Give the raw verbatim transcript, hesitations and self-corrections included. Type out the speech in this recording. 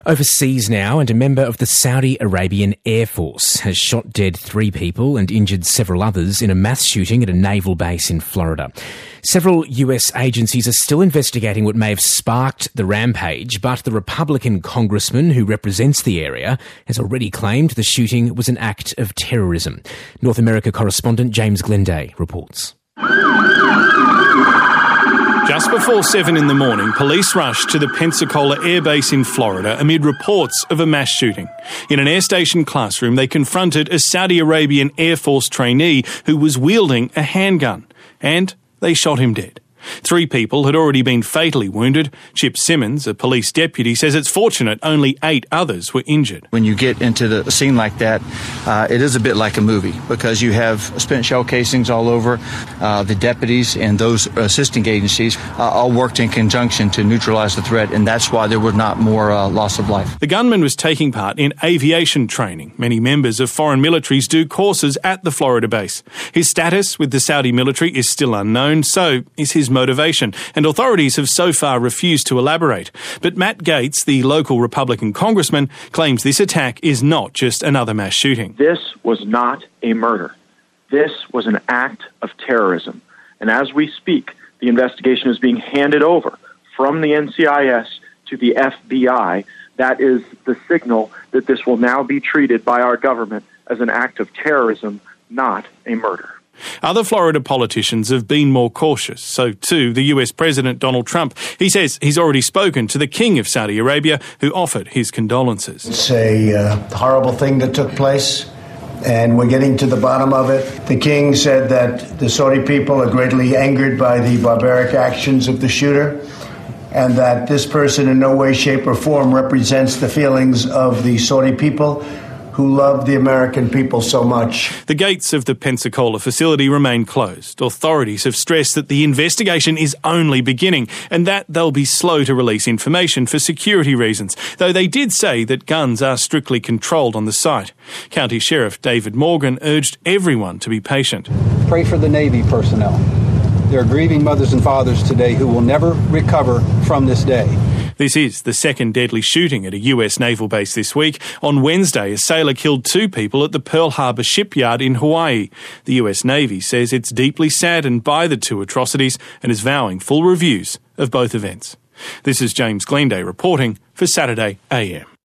Overseas now, and a member of the Saudi Arabian Air Force has shot dead three people and injured several others in a mass shooting at a naval base in Florida. Several U S agencies are still investigating what may have sparked the rampage, but the Republican congressman who represents the area has already claimed the shooting was an act of terrorism. North America correspondent James Glenday reports. Just before seven in the morning, police rushed to the Pensacola Air Base in Florida amid reports of a mass shooting. In an air station classroom, they confronted a Saudi Arabian Air Force trainee who was wielding a handgun, and they shot him dead. Three people had already been fatally wounded. Chip Simmons, a police deputy, says it's fortunate only eight others were injured. When you get into the scene like that, uh, it is a bit like a movie because you have spent shell casings all over. Uh, the deputies and those assisting agencies uh, all worked in conjunction to neutralize the threat, and that's why there was not more uh, loss of life. The gunman was taking part in aviation training. Many members of foreign militaries do courses at the Florida base. His status with the Saudi military is still unknown, so is his motivation, and authorities have so far refused to elaborate. But Matt Gaetz, the local Republican congressman, claims this attack is not just another mass shooting. This was not a murder. This was an act of terrorism. And as we speak, the investigation is being handed over from the N C I S to the F B I. That is the signal that this will now be treated by our government as an act of terrorism, not a murder. Other Florida politicians have been more cautious. So too, the U S President Donald Trump. He says he's already spoken to the King of Saudi Arabia, who offered his condolences. It's a uh, horrible thing that took place, and we're getting to the bottom of it. The King said that the Saudi people are greatly angered by the barbaric actions of the shooter, and that this person in no way, shape, or form represents the feelings of the Saudi people who love the American people so much. The gates of the Pensacola facility remain closed. Authorities have stressed that the investigation is only beginning and that they'll be slow to release information for security reasons, though they did say that guns are strictly controlled on the site. County Sheriff David Morgan urged everyone to be patient. Pray for the Navy personnel. There are grieving mothers and fathers today who will never recover from this day. This is the second deadly shooting at a U S naval base this week. On Wednesday, a sailor killed two people at the Pearl Harbor shipyard in Hawaii. The U S Navy says it's deeply saddened by the two atrocities and is vowing full reviews of both events. This is James Glenday reporting for Saturday A M.